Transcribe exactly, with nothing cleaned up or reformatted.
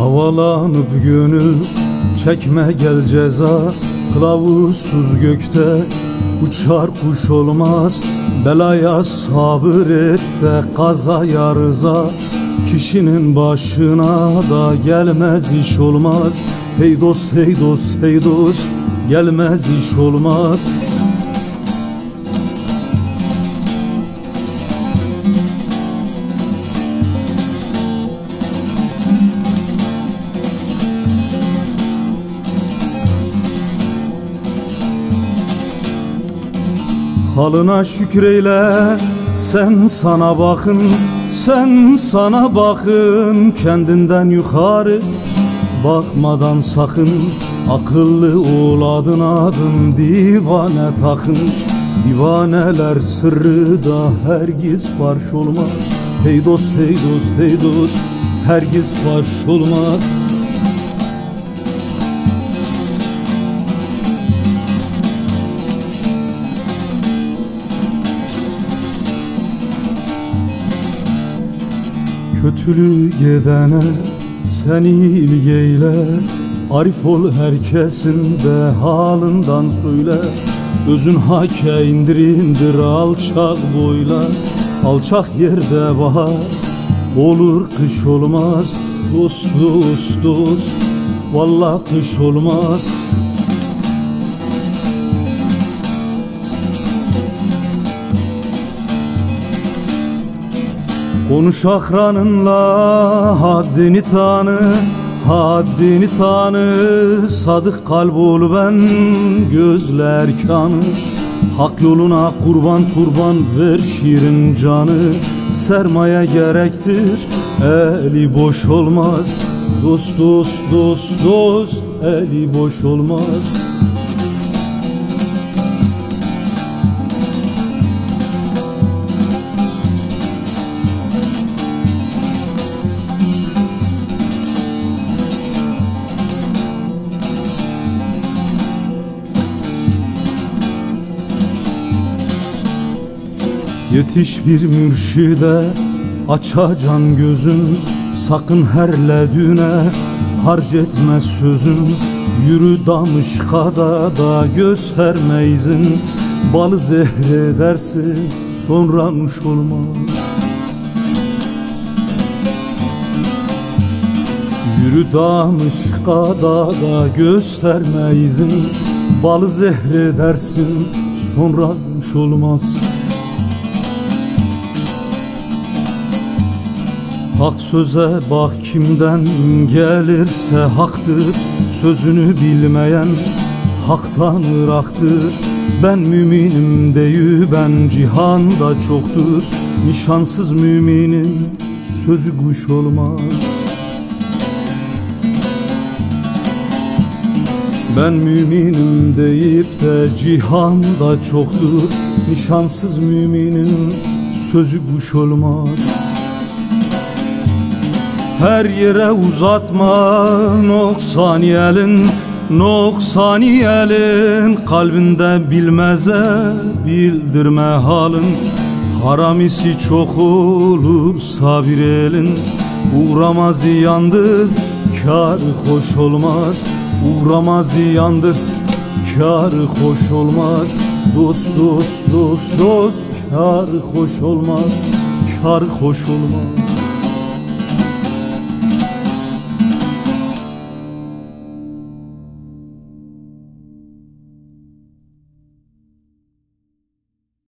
Havalanıp gönül çekme gel ceza, kılavuzsuz gökte uçar kuş olmaz. Belaya sabır et de kazaya rıza, kişinin başına da gelmez iş olmaz. Hey dost hey dost hey dost, gelmez iş olmaz. Halına şükreyle, sen sana bakın, sen sana bakın. Kendinden yukarı bakmadan sakın, akıllı ol adın adın divane takın. Divaneler sırrı da hergiz farş olmaz. Hey dost hey dost hey dost, hergiz farş olmaz. Kötülük edene sen ilgeyle, arif ol herkesin de halından söyle. Özün hake indir indir alçak boyla, alçak yerde bahar olur kış olmaz. Dost dost dost, vallahi kış olmaz. Konuş akranınla haddini tanı, haddini tanı. Sadık kalp ol ben gözler kanı. Hak yoluna kurban kurban ver şirin canı. Sermaye gerektir eli boş olmaz. Dost dost dost dost, eli boş olmaz. Yetiş bir mürşide, açacan gözün. Sakın herledüğüne harc etme sözün. Yürü damışkada da gösterme izin. Balı zehredersin sonra nuş olmaz. Yürü damışkada da gösterme izin. Balı zehredersin sonra nuş olmaz. Hak söze bak kimden gelirse haktır. Sözünü bilmeyen haktan ıraktır. Ben müminim deyü ben cihanda çoktur. Nişansız müminin sözü kuş olmaz. Ben müminim deyip de cihanda çoktur. Nişansız müminin sözü kuş olmaz. Her yere uzatma noksani elin, noksani elin. Kalbinde bilmeze bildirme halin. Haramisi çok olur sabir elin. Uğrama ziyandır kârı hoş olmaz. Uğrama ziyandır kârı hoş olmaz. Dost dost dost dost, kârı hoş olmaz, kârı hoş olmaz.